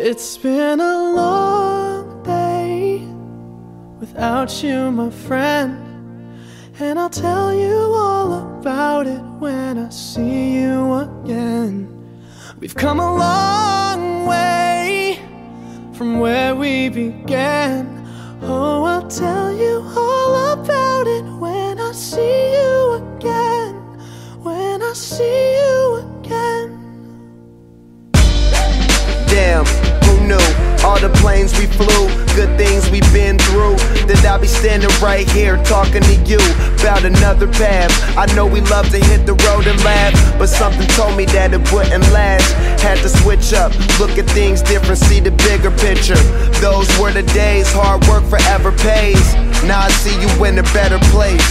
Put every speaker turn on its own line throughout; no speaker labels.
It's been a long day without you, my friend, and I'll tell you all about it when I see you again. We've come a long way from where we began. Oh, I'll tell you all about it when I see you again. When I see you again.
Damn, who knew? All the planes we flew, good things we've been through. That I'll be standing right here talking to you about another path. I know we love to hit the road and laugh, but something told me that it wouldn't last. Had to switch up, look at things different, see the bigger picture. Those were the days, hard work forever pays. Now I see you in a better place.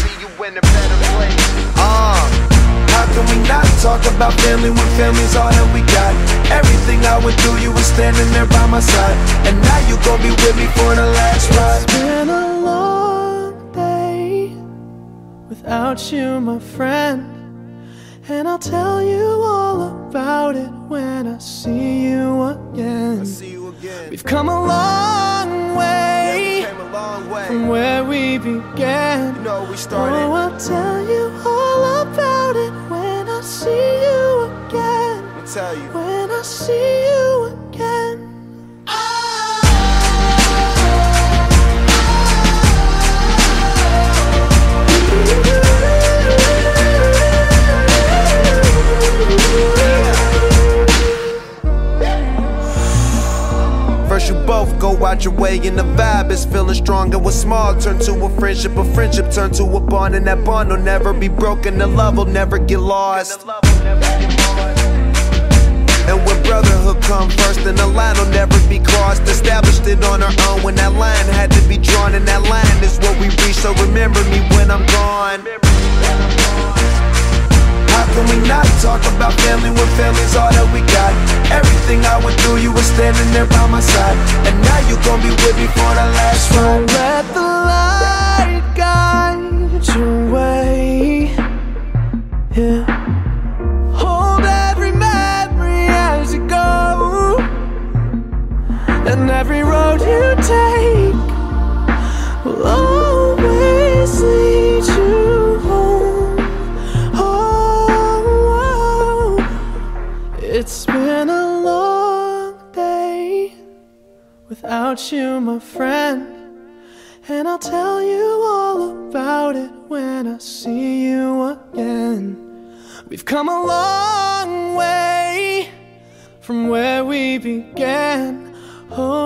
How can we not talk about family when family's all that we got? Everything I went through, you were standing there by my side, and now you gon' be with me for the last ride.
It's been a long day without you, my friend, and I'll tell you all about it when I see you again. We've come a long way, from where we began.
You know we started.
Oh, I'll tell you all about it when I see you again.
Let me tell you.
When I see you again.
First you both go out your way and the vibe is feeling strong. And what's small turn to a friendship turn to a bond, and that bond will never be broken. The love will never get lost. And when brotherhood come first, then the line will never be crossed. Established it on our own when that line had to be drawn, and that line is what we reach. So remember me when I'm gone. How can we not talk about family when family's all that we got? Everything I went through, you were standing there by my side, and now you gon' be with me for the last ride.
Let the light guide your way. Yeah. Hold every memory as you go, and every road you take will always lead you home. Oh, it's been a long day without you, my friend, and I'll tell you all about it when I see you again. We've come a long way from where we began. Oh,